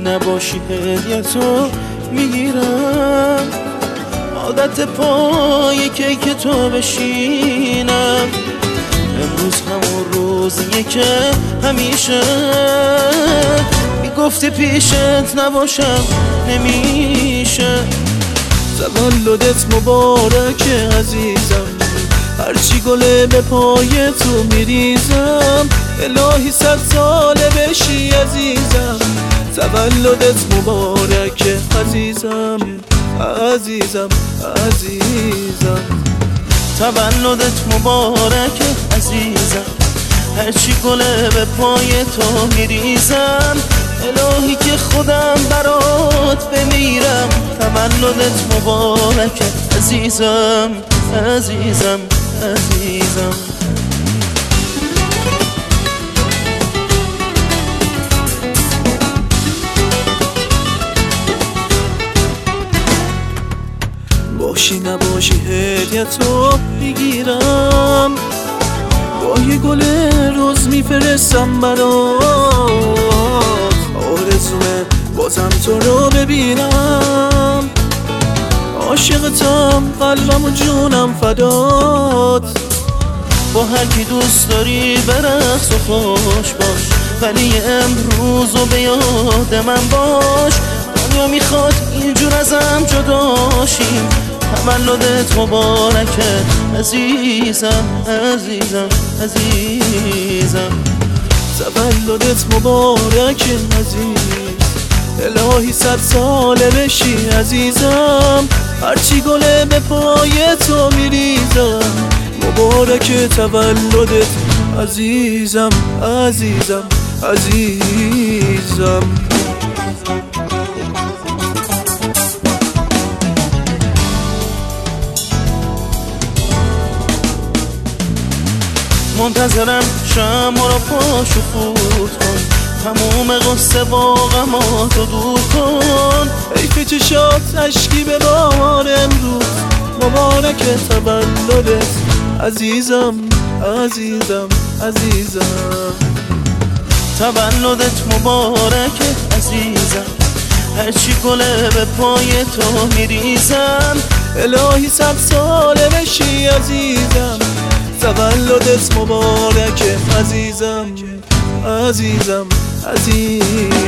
نباشی هدیه‌تو میگیرم، عادت پای کیک تو بشینم. امروز همون روزیه که همیشه میگفتی پیشت نباشم نمیشه. تولدت مبارکه عزیزم، هرچی گله به پای تو میریزم. الهی 100 ساله بشی عزیزم، تولدت مبارکه عزیزم عزیزم عزیزم. تولدت مبارکه عزیزم، هرچی گله به پای تو میریزم. الهی که خودم برات بمیرم، تولدت مبارکه عزیزم عزیزم عزیزم. باشی نباشی هدیه‌تو میگیرم، با یه گل روز میفرستم برات. آرزومه بازم تو رو ببینم، عاشقتم قلبم و جونم فدات. با هر کی دوست داری برقص و خوش باش، ولی امروزو به یاد من باش. دنیا میخواد اینجور ازم جداشیم، تولدت مبارکه عزیزم عزیزم عزیزم. تولدت مبارکه عزیز، الهی 100 ساله بشی عزیزم. هرچی گله به پای تو میریزم، مبارکه تولدت عزیزم عزیزم عزیزم. منتظرم شمع رو پاشو فوت کن، تموم قصه با غماتو دور کن. حیف چشات عشقی به بار امروز، مبارک تولدت عزیزم عزیزم عزیزم. تولدت مبارکه عزیزم، هرچی گله به پای تو میریزم. الهی 100 ساله بشی عزیزم، تولدت مبارکه عزیزم عزیزم عزیزم.